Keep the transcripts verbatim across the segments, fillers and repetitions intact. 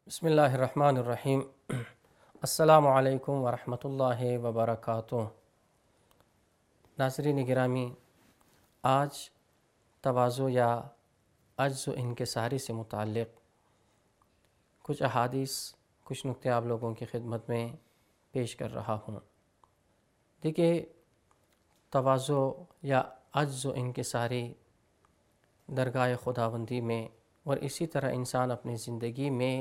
بسم اللہ الرحمن الرحیم۔ السلام علیکم ورحمۃ اللہ وبرکاتہ۔ ناظرین گرامی، آج تواضع یا عجز و انکساری سے متعلق کچھ احادیث، کچھ نکتے آپ لوگوں کی خدمت میں پیش کر رہا ہوں۔ دیکھیے، تواضع یا عجز و انکساری درگاہ خداوندی میں اور اسی طرح انسان اپنی زندگی میں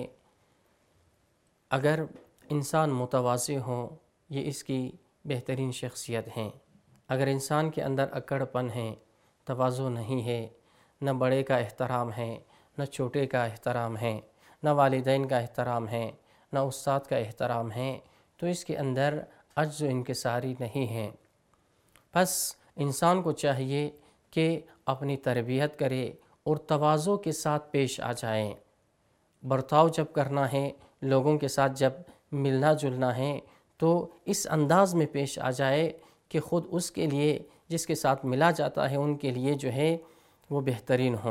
اگر انسان متواضع ہوں، یہ اس کی بہترین شخصیت ہیں۔ اگر انسان کے اندر اکڑ پن ہے، تواضع نہیں ہے، نہ بڑے کا احترام ہے، نہ چھوٹے کا احترام ہے، نہ والدین کا احترام ہے، نہ استاد کا احترام ہے، تو اس کے اندر عجز و انکساری نہیں ہے۔ پس انسان کو چاہیے کہ اپنی تربیت کرے اور تواضع کے ساتھ پیش آ جائیں۔ برتاؤ جب کرنا ہے، لوگوں کے ساتھ جب ملنا جلنا ہے، تو اس انداز میں پیش آ جائے کہ خود اس کے لیے، جس کے ساتھ ملا جاتا ہے، ان کے لیے جو ہے وہ بہترین ہوں۔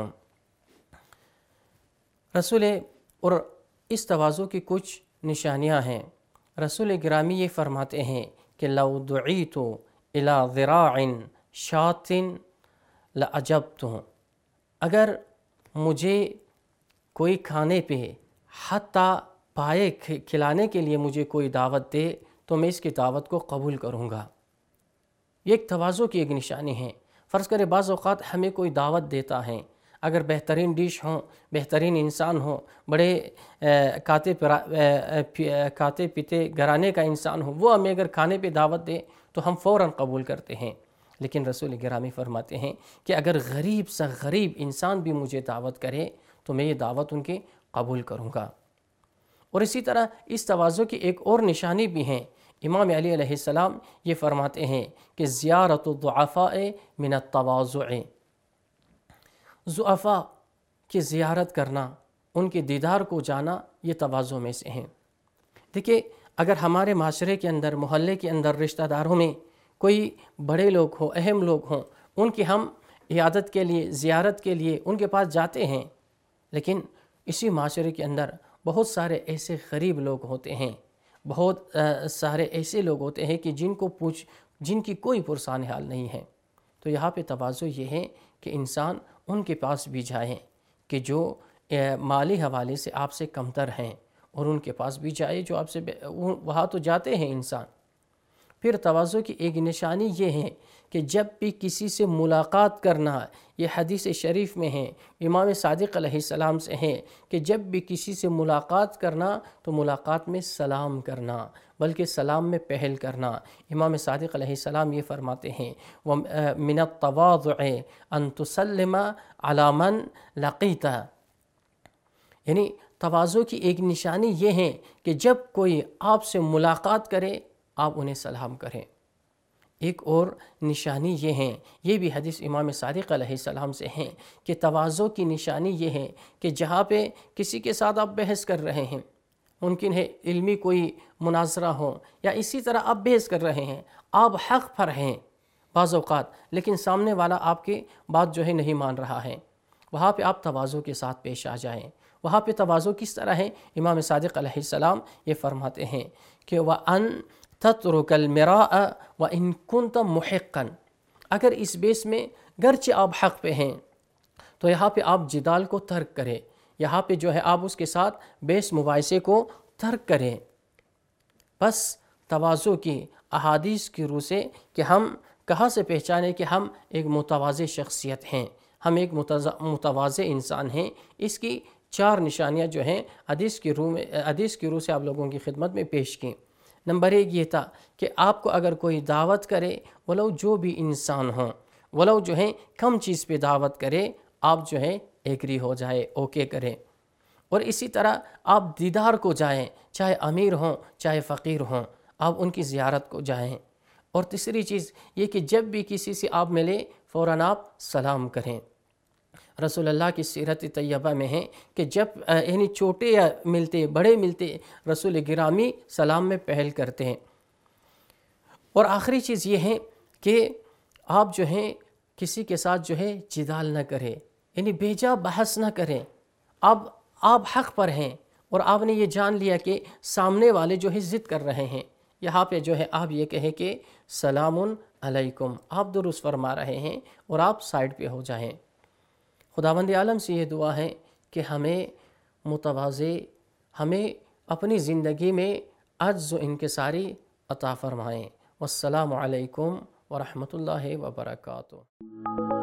رسول اور اس تواضع کی کچھ نشانیاں ہیں۔ رسول گرامی یہ فرماتے ہیں کہ لو دعیت الی ذراع شاۃ لعجبت، اگر مجھے کوئی کھانے پہ حتیٰ پائے کھلانے کے لیے مجھے کوئی دعوت دے تو میں اس کی دعوت کو قبول کروں گا۔ یہ ایک تواضع کی ایک نشانی ہے۔ فرض کرے بعض اوقات ہمیں کوئی دعوت دیتا ہے، اگر بہترین ڈش ہوں، بہترین انسان ہو، بڑے کھاتے کھاتے پیتے گھرانے کا انسان ہو، وہ ہمیں اگر کھانے پہ دعوت دے تو ہم فوراً قبول کرتے ہیں۔ لیکن رسول گرامی فرماتے ہیں کہ اگر غریب سے غریب انسان بھی مجھے دعوت کرے تو میں یہ دعوت ان کی قبول کروں گا۔ اور اسی طرح اس تواضع کی ایک اور نشانی بھی ہیں۔ امام علی علیہ السلام یہ فرماتے ہیں کہ زیارت الضعفاء من التواضع، ضعفاء کی زیارت کرنا، ان کے دیدار کو جانا، یہ تواضع میں سے ہیں۔ دیکھیے، اگر ہمارے معاشرے کے اندر، محلے کے اندر، رشتہ داروں میں کوئی بڑے لوگ ہوں، اہم لوگ ہوں، ان کی ہم عیادت کے لیے، زیارت کے لیے ان کے پاس جاتے ہیں، لیکن اسی معاشرے کے اندر بہت سارے ایسے غریب لوگ ہوتے ہیں، بہت سارے ایسے لوگ ہوتے ہیں کہ جن کو پوچھ جن کی کوئی پرسان حال نہیں ہے۔ تو یہاں پہ تواضع یہ ہے کہ انسان ان کے پاس بھی جائیں کہ جو مالی حوالے سے آپ سے کمتر ہیں، اور ان کے پاس بھی جائے جو آپ سے، وہاں تو جاتے ہیں انسان۔ پھر تواضع کی ایک نشانی یہ ہے کہ جب بھی کسی سے ملاقات کرنا، یہ حدیث شریف میں ہے، امام صادق علیہ السلام سے ہے کہ جب بھی کسی سے ملاقات کرنا تو ملاقات میں سلام کرنا، بلکہ سلام میں پہل کرنا۔ امام صادق علیہ السلام یہ فرماتے ہیں وَمِنَ التَّوَاضُعِ أَن تُسَلِّمَ عَلَى مَن لَقِيتَ، یعنی تواضع کی ایک نشانی یہ ہے کہ جب کوئی آپ سے ملاقات کرے آپ انہیں سلام کریں۔ ایک اور نشانی یہ ہے، یہ بھی حدیث امام صادق علیہ السلام سے ہیں کہ تواضع کی نشانی یہ ہے کہ جہاں پہ کسی کے ساتھ آپ بحث کر رہے ہیں، ممکن ہے علمی کوئی مناظرہ ہو، یا اسی طرح آپ بحث کر رہے ہیں، آپ حق پر ہیں بعض اوقات، لیکن سامنے والا آپ کی بات جو ہے نہیں مان رہا ہے، وہاں پہ آپ تواضع کے ساتھ پیش آ جائیں۔ وہاں پہ تواضع کس طرح ہے؟ امام صادق علیہ السلام یہ فرماتے ہیں کہ وَأَن تَتْرُكَ الْمِرَاءَ وَإِن كُنْتَ مُحِقًّا، اگر اس بیس میں گرچہ آپ حق پہ ہیں تو یہاں پہ آپ جدال کو ترک کریں، یہاں پہ جو ہے آپ اس کے ساتھ بیس مباحثے کو ترک کریں۔ بس تواضع کی احادیث کی روح سے کہ ہم کہاں سے پہچانیں کہ ہم ایک متواضع شخصیت ہیں، ہم ایک متواضع انسان ہیں، اس کی چار نشانیاں جو ہیں حدیث کی روح میں حدیث کی روح سے آپ لوگوں کی خدمت میں پیش کی۔ نمبر ایک یہ تھا کہ آپ کو اگر کوئی دعوت کرے، ولو جو بھی انسان ہوں، ولو جو ہے کم چیز پہ دعوت کرے، آپ جو ہے ایگری ہو جائے، اوکے کریں۔ اور اسی طرح آپ دیدار کو جائیں، چاہے امیر ہوں چاہے فقیر ہوں، آپ ان کی زیارت کو جائیں۔ اور تیسری چیز یہ کہ جب بھی کسی سے آپ ملے فوراً آپ سلام کریں۔ رسول اللہ کی سیرت طیبہ میں ہے کہ جب یعنی چھوٹے ملتے، بڑے ملتے، رسول گرامی سلام میں پہل کرتے ہیں۔ اور آخری چیز یہ ہے کہ آپ جو ہیں کسی کے ساتھ جو ہے جدال نہ کریں، یعنی بیجا بحث نہ کریں۔ آپ آپ حق پر ہیں، اور آپ نے یہ جان لیا کہ سامنے والے جو ہے ضد کر رہے ہیں، یہاں پہ جو ہے آپ یہ کہیں کہ سلام علیکم، آپ درست فرما رہے ہیں اور آپ سائڈ پہ ہو جائیں۔ خداوند عالم سے یہ دعا ہے کہ ہمیں متواضع، ہمیں اپنی زندگی میں عجز و انکساری عطا فرمائیں۔ والسلام علیکم ورحمۃ اللہ وبرکاتہ۔